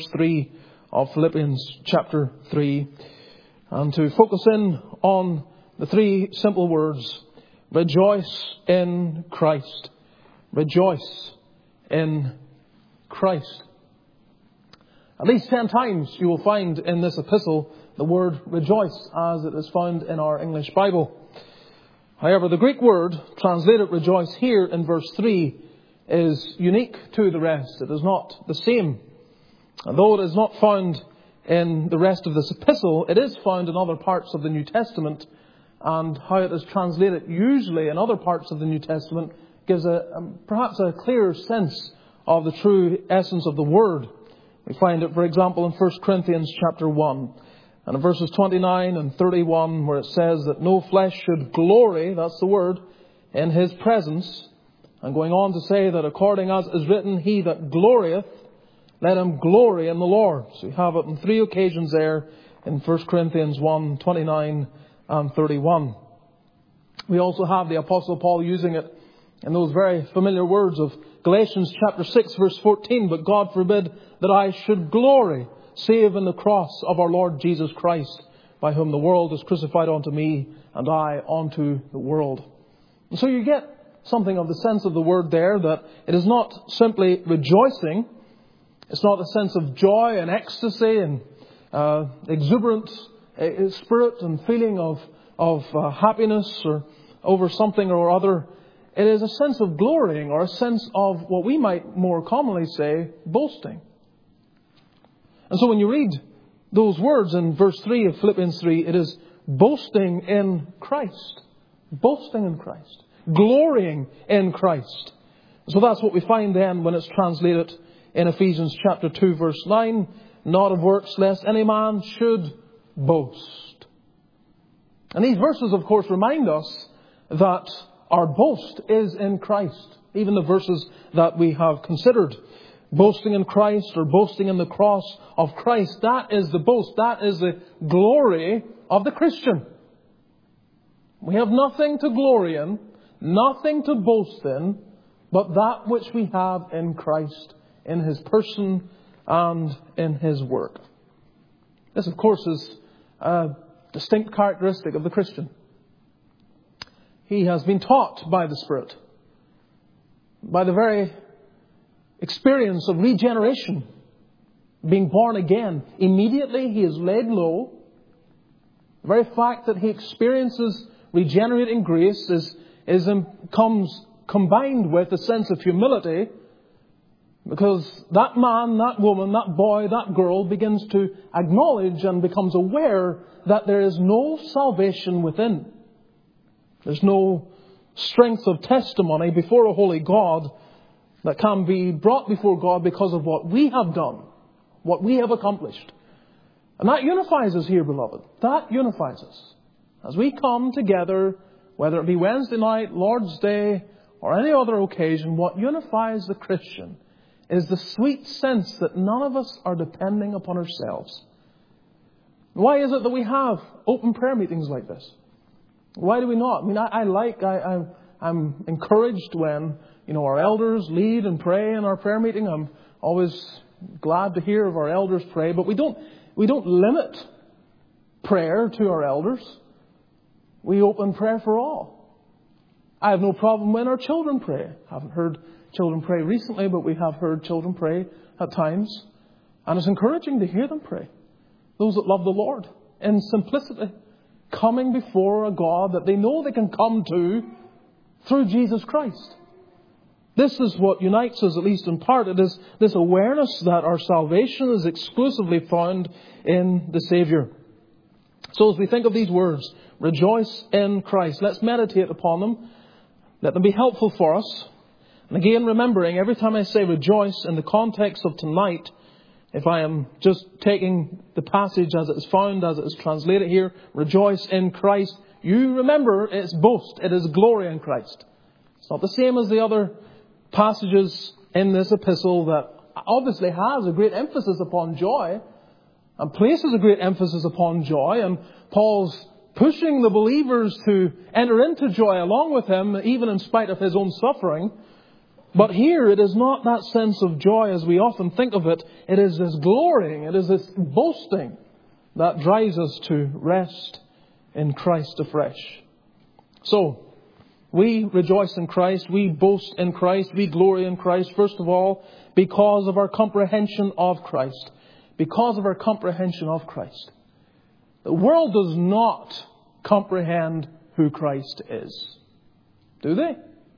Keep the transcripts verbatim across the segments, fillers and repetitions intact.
three of Philippians chapter three, and to focus in on the three simple words: rejoice in Christ. Rejoice in Christ. At least ten times you will find in this epistle the word rejoice as it is found in our English Bible. However, the Greek word translated rejoice here in verse three is unique to the rest. It is not the same. And though it is not found in the rest of this epistle, it is found in other parts of the New Testament, and how it is translated usually in other parts of the New Testament gives a, a perhaps a clearer sense of the true essence of the word. We find it, for example, in First Corinthians chapter one, and in verses twenty-nine and thirty-one, where it says that no flesh should glory, that's the word, in his presence. And going on to say that according as is written, he that glorieth, let him glory in the Lord. So you have it on three occasions there in First Corinthians one, twenty-nine and thirty-one. We also have the Apostle Paul using it in those very familiar words of Galatians chapter six, verse fourteen. But God forbid that I should glory, save in the cross of our Lord Jesus Christ, by whom the world is crucified unto me, and I unto the world. And so you get something of the sense of the word there, that it is not simply rejoicing. It's not a sense of joy and ecstasy and uh, exuberant uh, spirit and feeling of, of uh, happiness or over something or other. It is a sense of glorying, or a sense of what we might more commonly say, boasting. And so when you read those words in verse three of Philippians three, it is boasting in Christ. Boasting in Christ. Glorying in Christ. So that's what we find then when it's translated in Ephesians chapter two, verse nine. Not of works, lest any man should boast. And these verses, of course, remind us that our boast is in Christ. Even the verses that we have considered. Boasting in Christ, or boasting in the cross of Christ. That is the boast. That is the glory of the Christian. We have nothing to glory in, nothing to boast in, but that which we have in Christ, in His person and in His work. This, of course, is a distinct characteristic of the Christian. He has been taught by the Spirit, by the very experience of regeneration, being born again. Immediately he is laid low. The very fact that he experiences regenerating grace is, is comes combined with a sense of humility, because that man, that woman, that boy, that girl begins to acknowledge and becomes aware that there is no salvation within. There's no strength of testimony before a holy God that can be brought before God because of what we have done, what we have accomplished. And that unifies us here, beloved. That unifies us. As we come together, whether it be Wednesday night, Lord's Day, or any other occasion, what unifies the Christian is the sweet sense that none of us are depending upon ourselves. Why is it that we have open prayer meetings like this? Why do we not? I mean, I, I like, I, I, I'm encouraged when, you know, our elders lead and pray in our prayer meeting. I'm always glad to hear of our elders pray, but we don't, we don't limit prayer to our elders. We open prayer for all. I have no problem when our children pray. I haven't heard children pray recently, but we have heard children pray at times. And it's encouraging to hear them pray. Those that love the Lord in simplicity, coming before a God that they know they can come to through Jesus Christ. This is what unites us, at least in part. It is this awareness that our salvation is exclusively found in the Saviour. So as we think of these words, rejoice in Christ, let's meditate upon them. Let them be helpful for us. And again, remembering every time I say rejoice in the context of tonight, if I am just taking the passage as it is found, as it is translated here, rejoice in Christ, you remember it's boast, it is glory in Christ. It's not the same as the other passages in this epistle that obviously has a great emphasis upon joy and places a great emphasis upon joy. And Paul's pushing the believers to enter into joy along with him, even in spite of his own suffering. But here it is not that sense of joy as we often think of it. It is this glorying, it is this boasting that drives us to rest in Christ afresh. So, we rejoice in Christ, we boast in Christ, we glory in Christ, first of all, because of our comprehension of Christ. Because of our comprehension of Christ. The world does not comprehend who Christ is. Do they?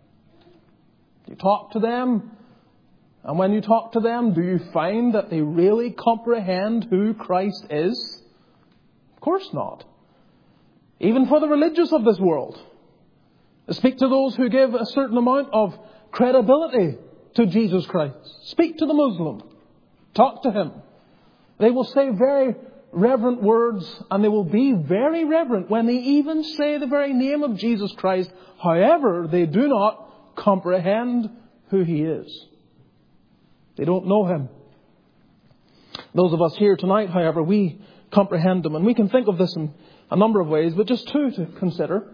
You talk to them, and when you talk to them, do you find that they really comprehend who Christ is? Of course not. Even for the religious of this world. Speak to those who give a certain amount of credibility to Jesus Christ. Speak to the Muslim. Talk to him. They will say very reverent words, and they will be very reverent when they even say the very name of Jesus Christ. However, they do not comprehend who He is. They don't know Him. Those of us here tonight, however, we comprehend Him. And we can think of this in a number of ways, but just two to consider.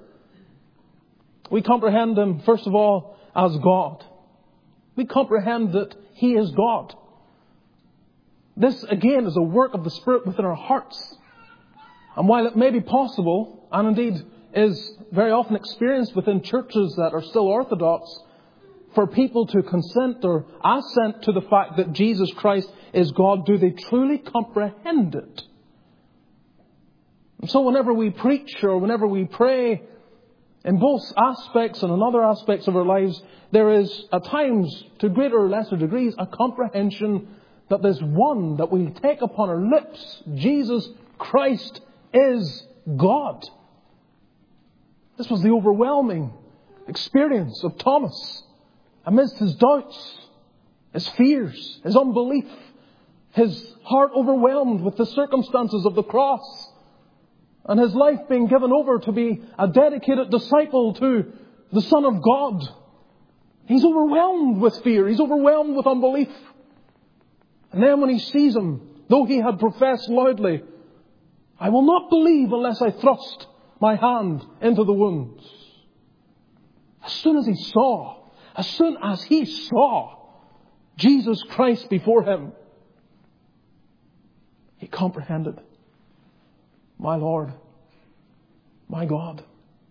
We comprehend Him, first of all, as God. We comprehend that He is God. This, again, is a work of the Spirit within our hearts. And while it may be possible, and indeed is very often experienced within churches that are still orthodox, for people to consent or assent to the fact that Jesus Christ is God, do they truly comprehend it? And so whenever we preach or whenever we pray, in both aspects and in other aspects of our lives, there is at times, to greater or lesser degrees, a comprehension that this one that we take upon our lips, Jesus Christ, is God. This was the overwhelming experience of Thomas amidst his doubts, his fears, his unbelief, his heart overwhelmed with the circumstances of the cross, and his life being given over to be a dedicated disciple to the Son of God. He's overwhelmed with fear. He's overwhelmed with unbelief. And then when he sees Him, though he had professed loudly, I will not believe unless I thrust my hand into the wounds. As soon as he saw, as soon as he saw Jesus Christ before him, he comprehended, my Lord, my God.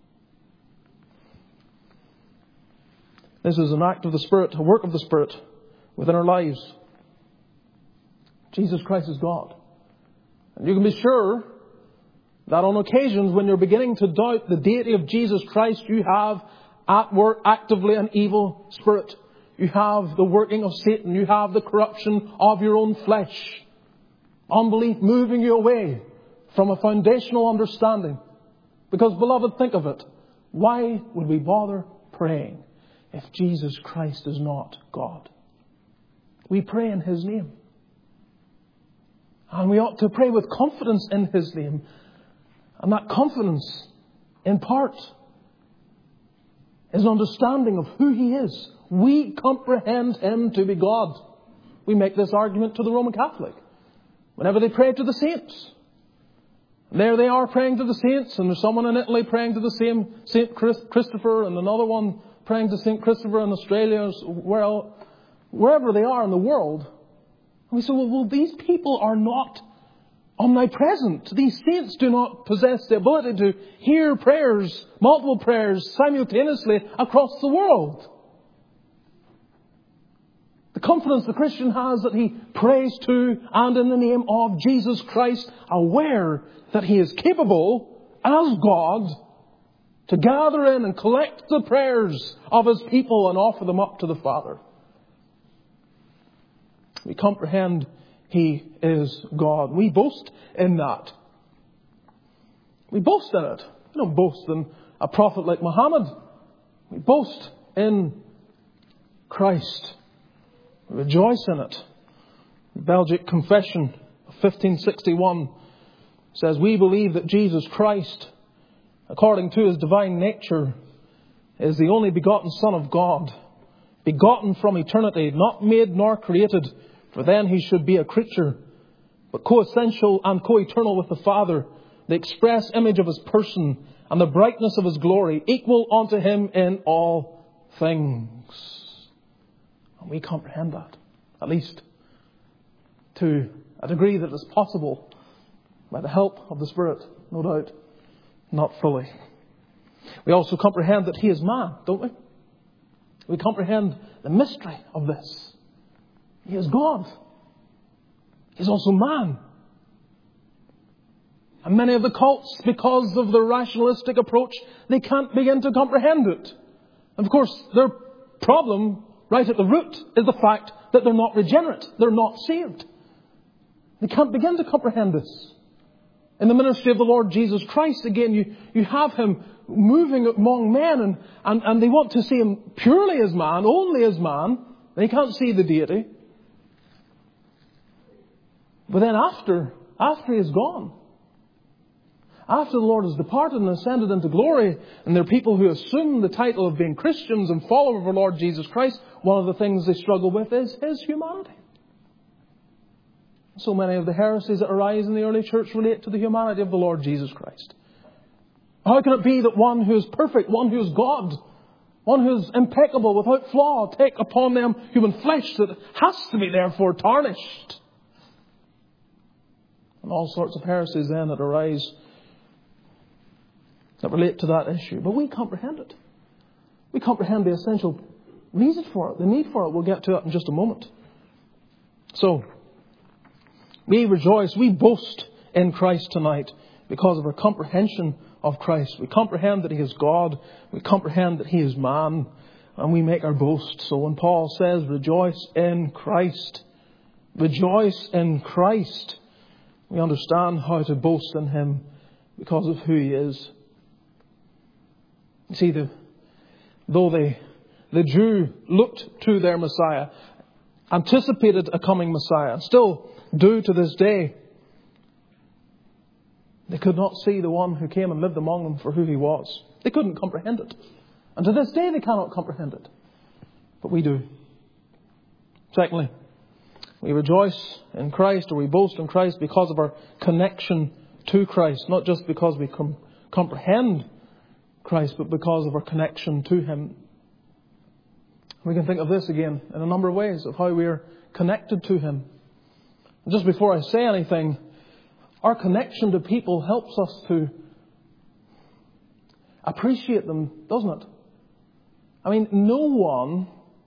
This is an act of the Spirit, a work of the Spirit within our lives. Jesus Christ is God. And you can be sure that on occasions when you're beginning to doubt the deity of Jesus Christ, you have at work actively an evil spirit. You have the working of Satan. You have the corruption of your own flesh. Unbelief moving you away from a foundational understanding. Because, beloved, think of it. Why would we bother praying if Jesus Christ is not God? We pray in His name. And we ought to pray with confidence in His name. And that confidence, in part, is an understanding of who He is. We comprehend Him to be God. We make this argument to the Roman Catholic whenever they pray to the saints. And there they are praying to the saints, and there's someone in Italy praying to the same Saint Christopher, and another one praying to Saint Christopher in Australia, well, wherever they are in the world. And we say, well, well, these people are not omnipresent. These saints do not possess the ability to hear prayers, multiple prayers, simultaneously across the world. The confidence the Christian has that he prays to and in the name of Jesus Christ, aware that He is capable, as God, to gather in and collect the prayers of His people and offer them up to the Father. We comprehend He is God. We boast in that. We boast in it. We don't boast in a prophet like Muhammad. We boast in Christ. We rejoice in it. The Belgic Confession of fifteen sixty-one says, we believe that Jesus Christ, according to His divine nature, is the only begotten Son of God, begotten from eternity, not made nor created, for then He should be a creature, but co-essential and co-eternal with the Father, the express image of His person and the brightness of His glory, equal unto Him in all things. And we comprehend that, at least to a degree that is possible by the help of the Spirit, no doubt, not fully. We also comprehend that He is man, don't we? We comprehend the mystery of this. He is God. He's also man. And many of the cults, because of their rationalistic approach, they can't begin to comprehend it. And of course, their problem right at the root is the fact that they're not regenerate. They're not saved. They can't begin to comprehend this. In the ministry of the Lord Jesus Christ, again, you, you have Him moving among men, and, and, and they want to see Him purely as man, only as man. They can't see the deity. But then after, after He is gone, after the Lord has departed and ascended into glory, and there are people who assume the title of being Christians and followers of our Lord Jesus Christ, one of the things they struggle with is His humanity. So many of the heresies that arise in the early church relate to the humanity of the Lord Jesus Christ. How can it be that one who is perfect, one who is God, one who is impeccable, without flaw, take upon them human flesh that has to be therefore tarnished? And all sorts of heresies then that arise that relate to that issue. But we comprehend it. We comprehend the essential reason for it, the need for it. We'll get to it in just a moment. So, we rejoice, we boast in Christ tonight because of our comprehension of Christ. We comprehend that He is God. We comprehend that He is man. And we make our boast. So when Paul says, rejoice in Christ, rejoice in Christ, we understand how to boast in Him because of who He is. You see, the, though they, the Jew looked to their Messiah, anticipated a coming Messiah, still do to this day, they could not see the one who came and lived among them for who He was. They couldn't comprehend it. And to this day they cannot comprehend it. But we do. Secondly, we rejoice in Christ, or we boast in Christ because of our connection to Christ. Not just because we com- comprehend Christ, but because of our connection to Him. We can think of this again in a number of ways, of how we are connected to Him. And just before I say anything, our connection to people helps us to appreciate them, doesn't it? I mean, no one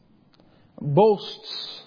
boasts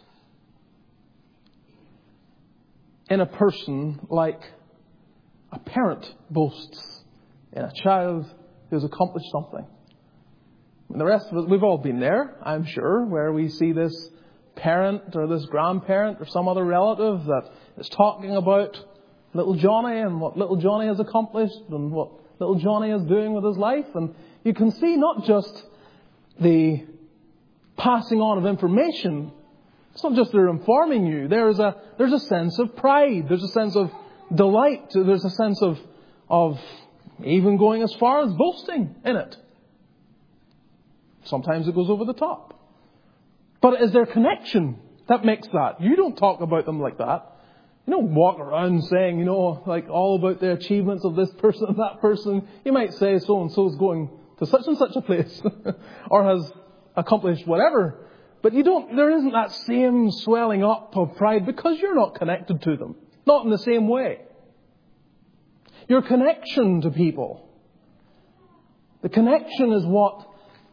in a person like a parent boasts in a child who has accomplished something. And the rest of us, we've all been there, I'm sure, where we see this parent or this grandparent or some other relative that is talking about little Johnny and what little Johnny has accomplished and what little Johnny is doing with his life. And you can see not just the passing on of information. It's not just they're informing you. There's a, there's a sense of pride. There's a sense of delight. There's a sense of, of even going as far as boasting in it. Sometimes it goes over the top. But it is their connection that makes that. You don't talk about them like that. You don't walk around saying, you know, like all about the achievements of this person and that person. You might say so-and-so is going to such and such a place or has accomplished whatever. But you don't, there isn't that same swelling up of pride because you're not connected to them. Not in the same way. Your connection to people. The connection is what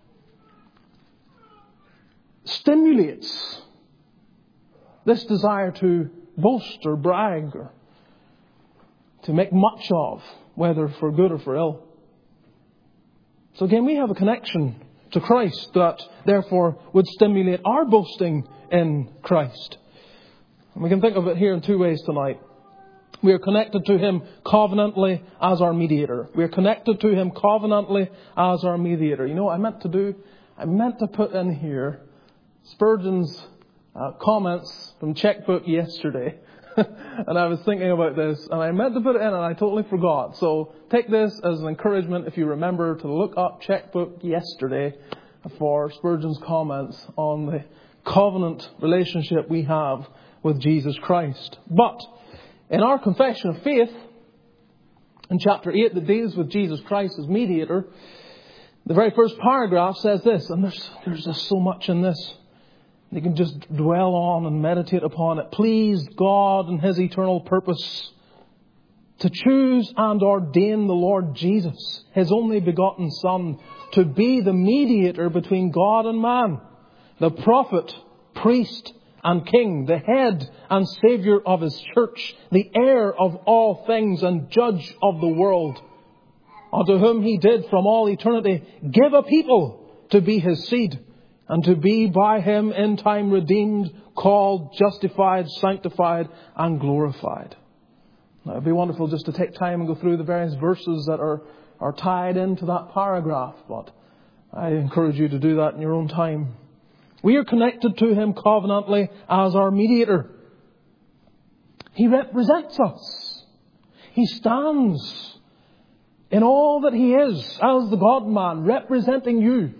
stimulates this desire to boast or brag or to make much of, whether for good or for ill. So again, we have a connection to Christ that therefore would stimulate our boasting in Christ. And we can think of it here in two ways tonight. We are connected to Him covenantally as our mediator. We are connected to Him covenantally as our mediator. You know what I meant to do? I meant to put in here Spurgeon's uh, comments from Checkbook yesterday. And I was thinking about this, and I meant to put it in, and I totally forgot. So take this as an encouragement, if you remember, to look up Checkbook yesterday for Spurgeon's comments on the covenant relationship we have with Jesus Christ. But in our confession of faith, in chapter eight that deals with Jesus Christ as mediator, the very first paragraph says this, and there's, there's just so much in this. They can just dwell on and meditate upon it. Pleased God in His eternal purpose to choose and ordain the Lord Jesus, His only begotten Son, to be the mediator between God and man, the prophet, priest and king, the head and Saviour of His church, the heir of all things and judge of the world, unto whom He did from all eternity give a people to be His seed, and to be by Him in time redeemed, called, justified, sanctified and glorified. Now, it would be wonderful just to take time and go through the various verses that are, are tied into that paragraph, but I encourage you to do that in your own time. We are connected to Him covenantally as our mediator. He represents us. He stands in all that He is as the God-man, representing you.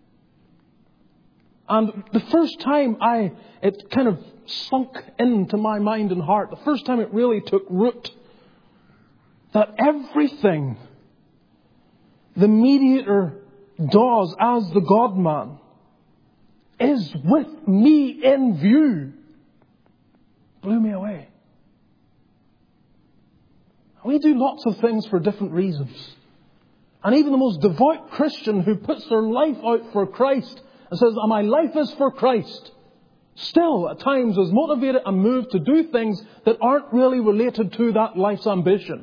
And the first time I, it kind of sunk into my mind and heart, the first time it really took root, that everything the mediator does as the God-man is with me in view, blew me away. We do lots of things for different reasons. And even the most devout Christian who puts their life out for Christ and says, my life is for Christ, still at times is motivated and moved to do things that aren't really related to that life's ambition.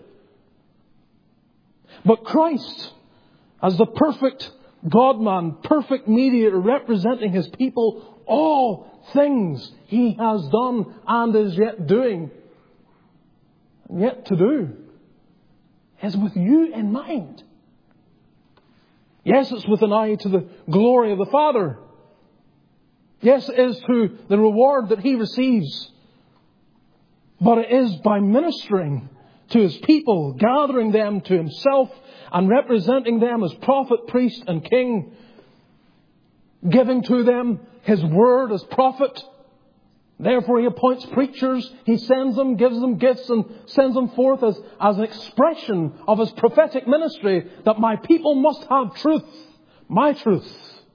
But Christ, as the perfect God-man, perfect mediator, representing His people, all things He has done and is yet doing, and yet to do, is with you in mind. Yes, it's with an eye to the glory of the Father. Yes, it is to the reward that He receives. But it is by ministering to His people, gathering them to Himself and representing them as prophet, priest and king, giving to them His word as prophet. Therefore He appoints preachers, He sends them, gives them gifts and sends them forth as, as an expression of His prophetic ministry, that my people must have truth, my truth.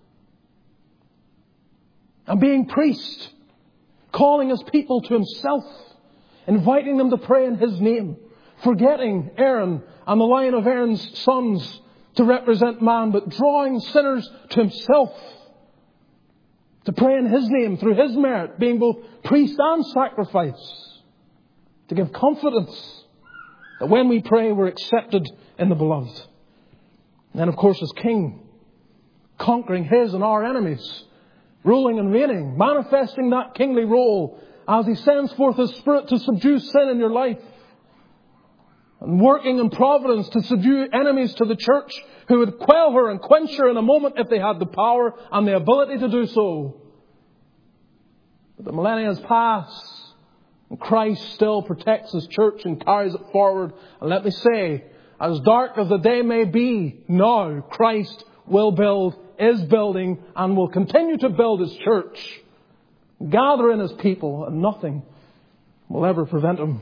And being priest, calling His people to Himself, inviting them to pray in His name, forgetting Aaron and the line of Aaron's sons to represent man, but drawing sinners to Himself, to pray in His name through His merit, being both priest and sacrifice, to give confidence that when we pray we're accepted in the beloved. And then of course as King, conquering His and our enemies, ruling and reigning, manifesting that kingly role as He sends forth His Spirit to subdue sin in your life, and working in providence to subdue enemies to the church who would quell her and quench her in a moment if they had the power and the ability to do so. But the millennia has passed, and Christ still protects His church and carries it forward. And let me say, as dark as the day may be, now Christ will build, is building, and will continue to build His church, gather in His people, and nothing will ever prevent Him.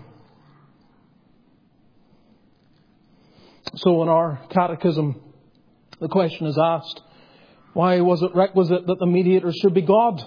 So in our catechism, the question is asked, why was it requisite that the mediator should be God?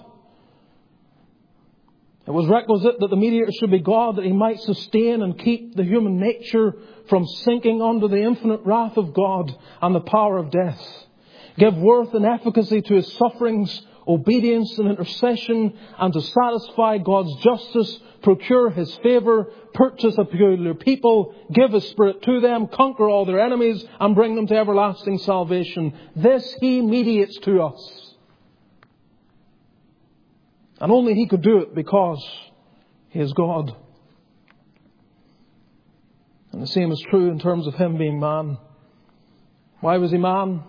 It was requisite that the mediator should be God, that He might sustain and keep the human nature from sinking under the infinite wrath of God and the power of death, give worth and efficacy to His sufferings, obedience and intercession, and to satisfy God's justice, procure His favour, purchase a peculiar people, give His Spirit to them, conquer all their enemies, and bring them to everlasting salvation. This He mediates to us. And only He could do it because He is God. And the same is true in terms of Him being man. Why was He man?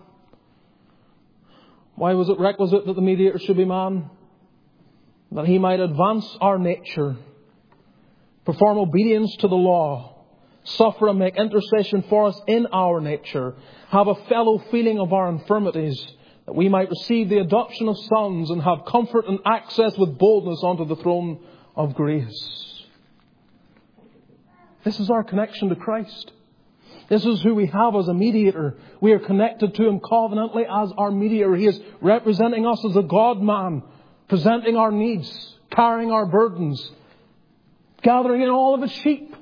Why was it requisite that the mediator should be man? That He might advance our nature, perform obedience to the law, suffer and make intercession for us in our nature, have a fellow feeling of our infirmities, that we might receive the adoption of sons and have comfort and access with boldness onto the throne of grace. This is our connection to Christ. This is who we have as a mediator. We are connected to Him covenantly as our mediator. He is representing us as a God-man, presenting our needs, carrying our burdens, gathering in all of His sheep.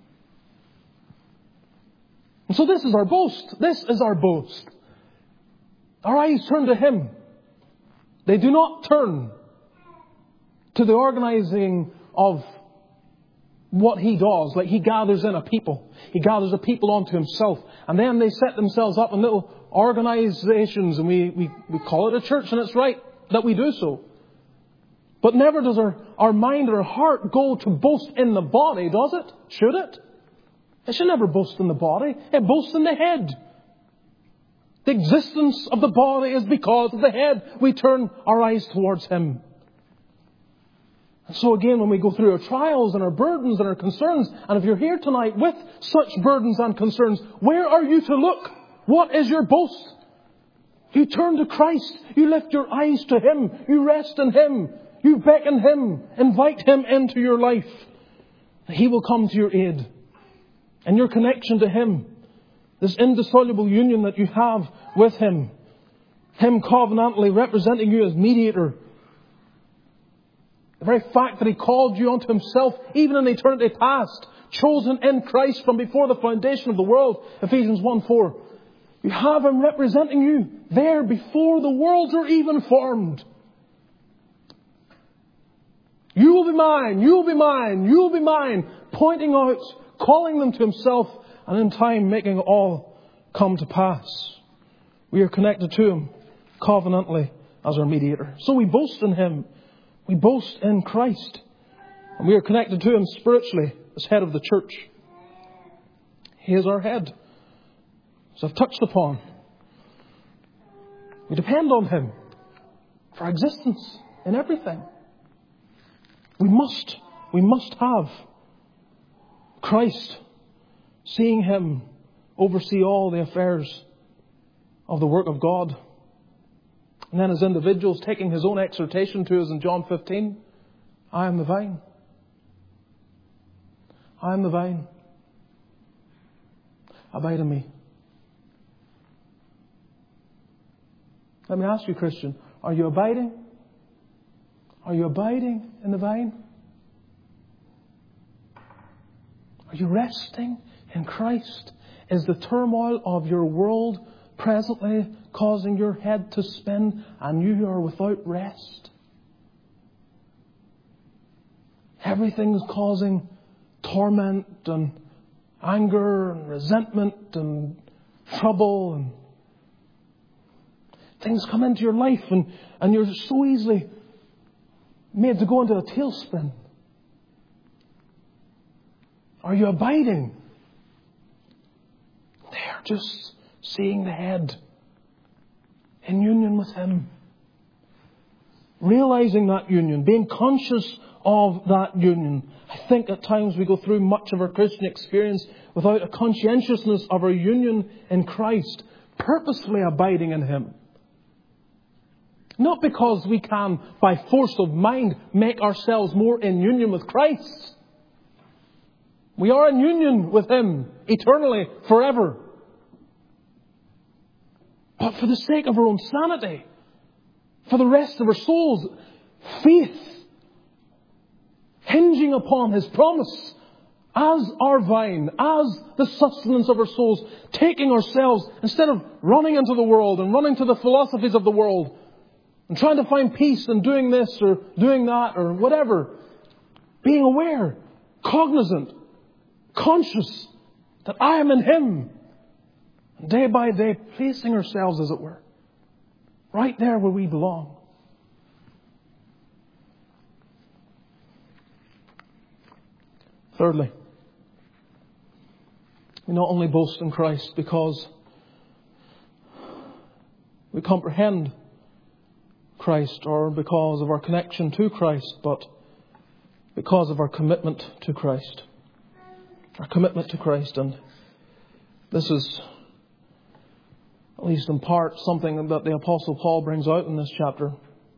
And so this is our boast. This is our boast. Our eyes turn to Him. They do not turn to the organizing of what He does. Like He gathers in a people. He gathers a people onto Himself. And then they set themselves up in little organizations. And we, we, we call it a church. And it's right that we do so. But never does our, our mind or our heart go to boast in the body, does it? Should it? It should never boast in the body. It boasts in the head. The existence of the body is because of the head. We turn our eyes towards Him. And so again, when we go through our trials and our burdens and our concerns, and if you're here tonight with such burdens and concerns, where are you to look? What is your boast? You turn to Christ. You lift your eyes to Him. You rest in Him. You beckon Him. Invite Him into your life. He will come to your aid. And your connection to Him, this indissoluble union that you have with Him, Him covenantally representing you as mediator. The very fact that He called you unto Himself, even in eternity past, chosen in Christ from before the foundation of the world, Ephesians one four. You have Him representing you there before the worlds are even formed. You will be mine, you will be mine, you will be mine, pointing out, calling them to Himself, and in time making it all come to pass. We are connected to Him covenantally as our mediator. So we boast in Him. We boast in Christ. And we are connected to Him spiritually as head of the church. He is our head. As I've touched upon, we depend on Him for our existence in everything. We must, we must have Christ, seeing Him oversee all the affairs of the work of God. And then as individuals, taking His own exhortation to us in John fifteen, I am the vine. I am the vine. Abide in me. Let me ask you, Christian, are you abiding? Are you abiding in the vine? Are you resting in Christ? Is the turmoil of your world presently causing your head to spin and you are without rest? Everything's causing torment and anger and resentment and trouble, and things come into your life and, and you're so easily made to go into a tailspin. Are you abiding? There, just seeing the head in union with Him. Realizing that union, being conscious of that union. I think at times we go through much of our Christian experience without a conscientiousness of our union in Christ, purposefully abiding in Him. Not because we can, by force of mind, make ourselves more in union with Christ. We are in union with Him eternally, forever. But for the sake of our own sanity, for the rest of our souls, faith, hinging upon His promise as our vine, as the sustenance of our souls, taking ourselves, instead of running into the world and running to the philosophies of the world, and trying to find peace in doing this or doing that or whatever, being aware, cognizant, conscious that I am in Him. And day by day, placing ourselves, as it were, right there where we belong. Thirdly, we not only boast in Christ because we comprehend Christ or because of our connection to Christ, but because of our commitment to Christ. Our commitment to Christ. And this is, at least in part, something that the Apostle Paul brings out in this chapter.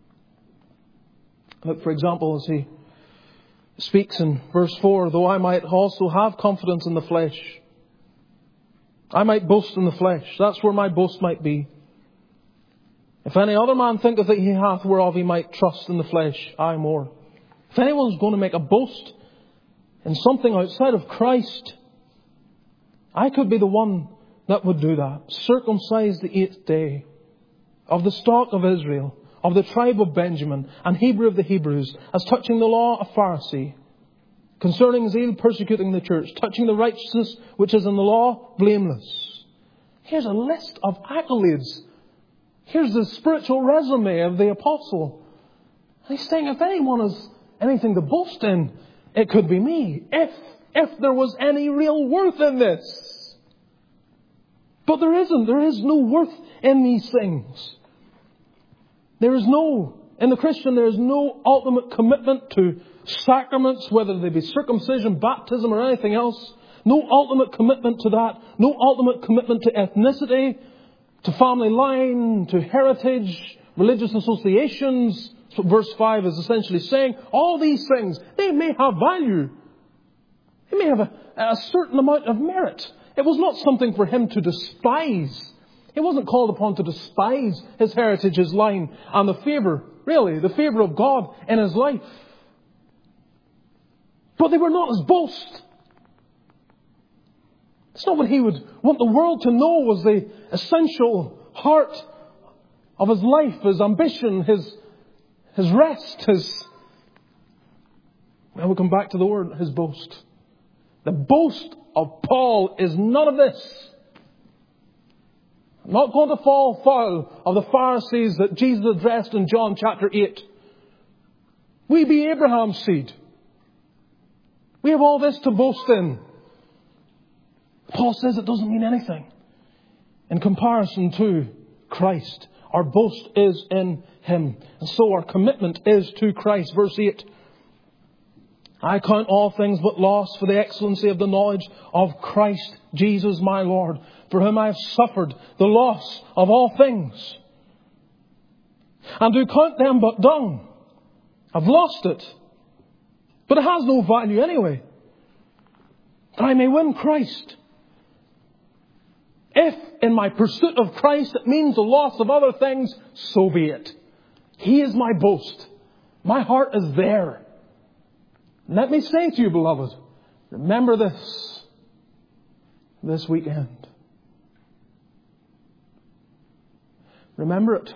Look, for example, as he speaks in verse four, though I might also have confidence in the flesh. I might boast in the flesh. That's where my boast might be. If any other man thinketh that he hath whereof he might trust in the flesh, I more. If anyone's going to make a boast in something outside of Christ, I could be the one that would do that. Circumcised the eighth day, of the stock of Israel, of the tribe of Benjamin, and Hebrew of the Hebrews, as touching the law, a Pharisee, concerning zeal, persecuting the church, touching the righteousness which is in the law, blameless. Here's a list of accolades. Here's the spiritual resume of the apostle. And he's saying, if anyone has anything to boast in, it could be me. If, if there was any real worth in this. But there isn't. There is no worth in these things. There is no, in the Christian, there is no ultimate commitment to sacraments, whether they be circumcision, baptism, or anything else. No ultimate commitment to that. No ultimate commitment to ethnicity, to family line, to heritage, religious associations. That's what verse five is essentially saying. All these things, they may have value. They may have a, a certain amount of merit. It was not something for him to despise. He wasn't called upon to despise his heritage, his line, and the favour, really, the favour of God in his life. But they were not his boast. It's not what he would want the world to know was the essential heart of his life, his ambition, his, his rest, his... Well, we'll come back to the word, his boast. The boast of Paul is none of this. I'm not going to fall foul of the Pharisees that Jesus addressed in John chapter eight. We be Abraham's seed. We have all this to boast in. Paul says it doesn't mean anything in comparison to Christ. Our boast is in Him. And so our commitment is to Christ. Verse eight. I count all things but loss for the excellency of the knowledge of Christ Jesus my Lord, for whom I have suffered the loss of all things, and do count them but dung. I've lost it, but it has no value anyway, that I may win Christ. If in my pursuit of Christ it means the loss of other things, so be it. He is my boast. My heart is there. Let me say to you, beloved, remember this, this weekend. Remember it.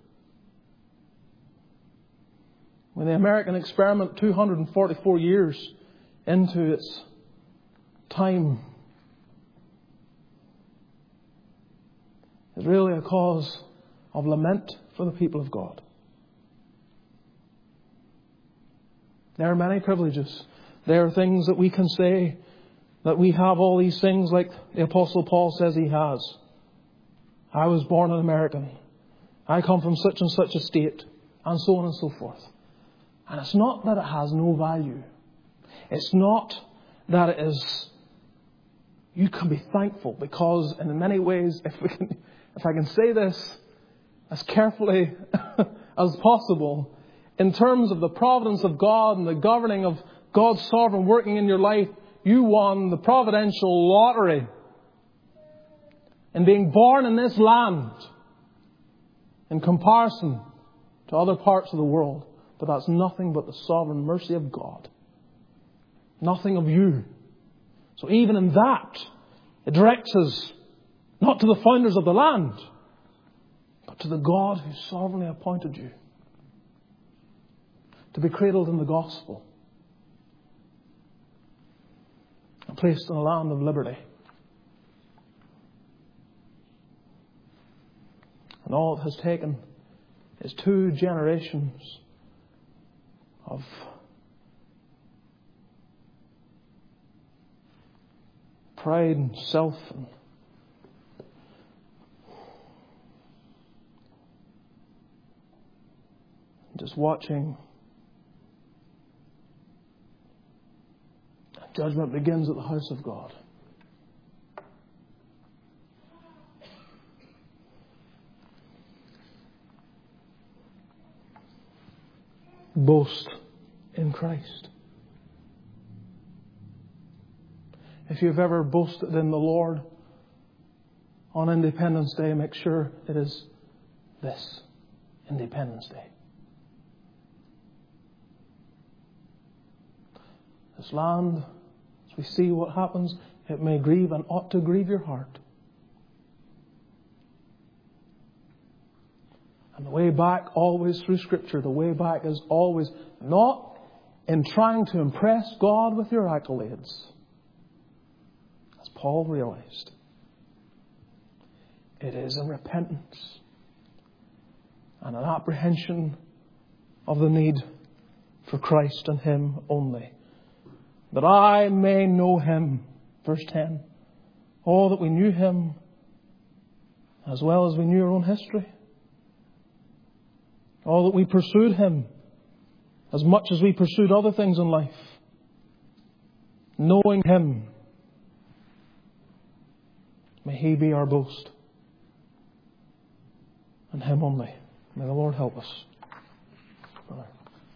When the American experiment, two hundred forty-four years into its time, is really a cause of lament for the people of God. There are many privileges. There are things that we can say that we have all these things like the Apostle Paul says he has. I was born an American. I come from such and such a state. And so on and so forth. And it's not that it has no value. It's not that it is... You can be thankful because in many ways, if we can, if I can say this as carefully as possible, in terms of the providence of God and the governing of God's sovereign working in your life, you won the providential lottery in being born in this land in comparison to other parts of the world. But that's nothing but the sovereign mercy of God. Nothing of you. So even in that, it directs us not to the founders of the land, but to the God who sovereignly appointed you to be cradled in the gospel and placed in a land of liberty. And all it has taken is two generations of pride and self and just watching. Judgment begins at the house of God. Boast in Christ. If you've ever boasted in the Lord on Independence Day, make sure it is this. Independence Day. This land, as we see what happens, it may grieve and ought to grieve your heart. And the way back, always through Scripture, the way back is always not in trying to impress God with your accolades, as Paul realized. It is in repentance and an apprehension of the need for Christ and Him only, that I may know Him. Verse ten. Oh, that we knew Him as well as we knew our own history. Oh, that we pursued Him as much as we pursued other things in life. Knowing Him. May He be our boast. And Him only. May the Lord help us. Brother.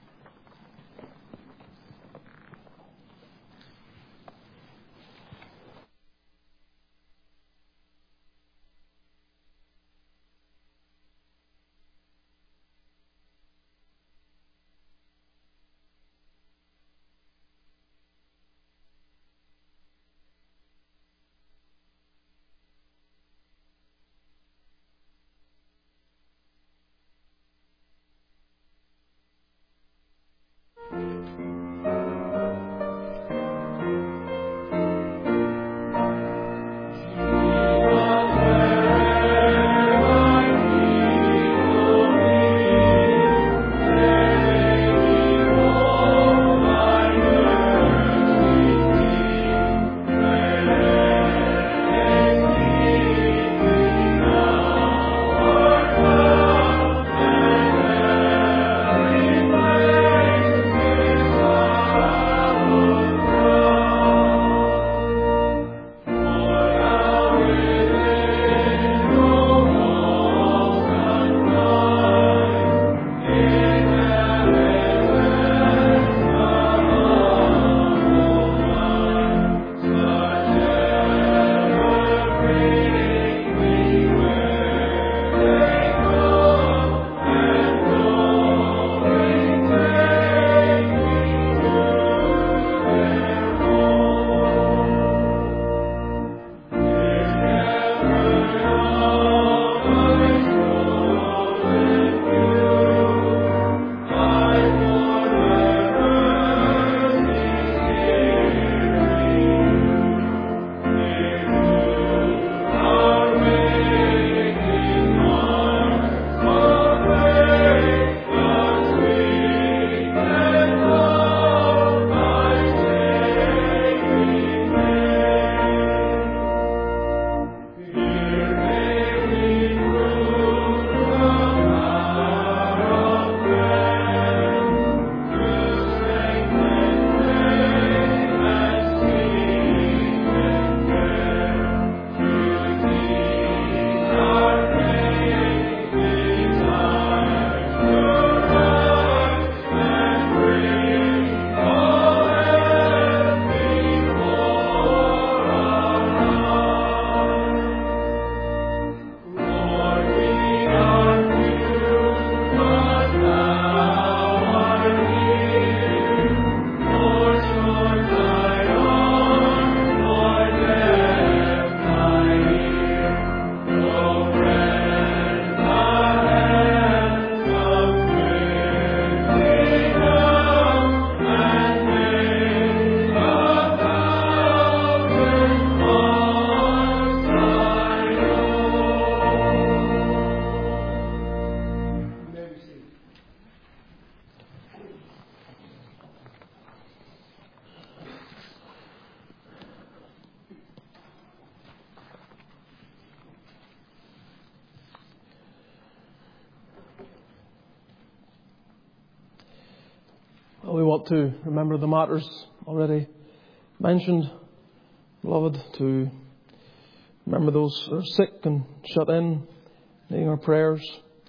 We want to remember the matters already mentioned, beloved, to remember those who are sick and shut in, needing our prayers,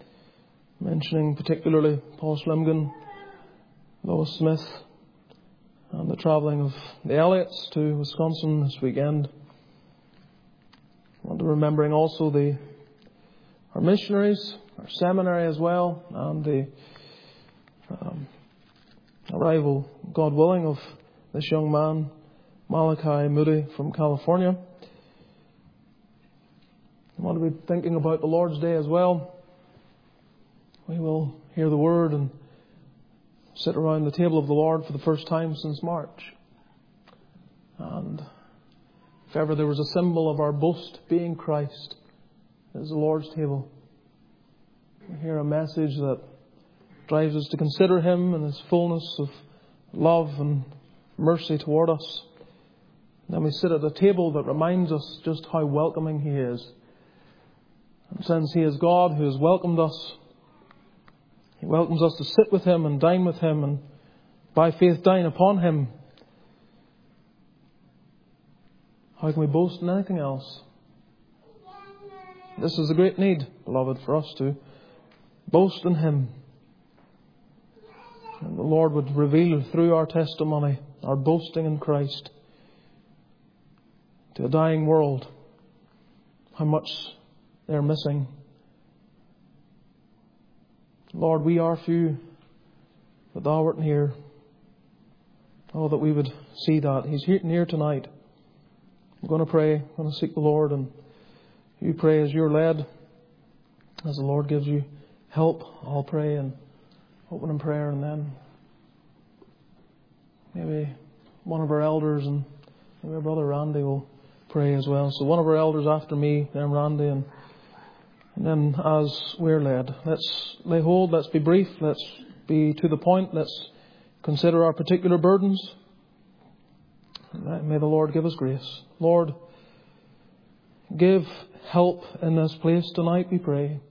mentioning particularly Paul Slimgan, Lois Smith, and the travelling of the Elliots to Wisconsin this weekend. I want to remembering also the our missionaries our seminary as well, and the um, arrival, God willing, of this young man, Malachi Moody from California. I want to be thinking about the Lord's Day as well. We will hear the Word and sit around the table of the Lord for the first time since March. And if ever there was a symbol of our boast being Christ, it is the Lord's table. We hear a message that drives us to consider Him in His fullness of love and mercy toward us. And then we sit at a table that reminds us just how welcoming He is. And since He is God who has welcomed us, He welcomes us to sit with Him and dine with Him and by faith dine upon Him. How can we boast in anything else? This is a great need, beloved, for us to boast in Him. And the Lord would reveal through our testimony, our boasting in Christ, to a dying world how much they're missing. Lord, we are few, but Thou art near. Oh, that we would see that. He's here near tonight. I'm going to pray. I'm going to seek the Lord, and you pray as you're led. As the Lord gives you help, I'll pray and open in prayer, and then maybe one of our elders and maybe our brother Randy will pray as well. So one of our elders after me, then Randy, and, and then as we're led. Let's lay hold, let's be brief, let's be to the point, let's consider our particular burdens. May the Lord give us grace. Lord, give help in this place tonight, we pray.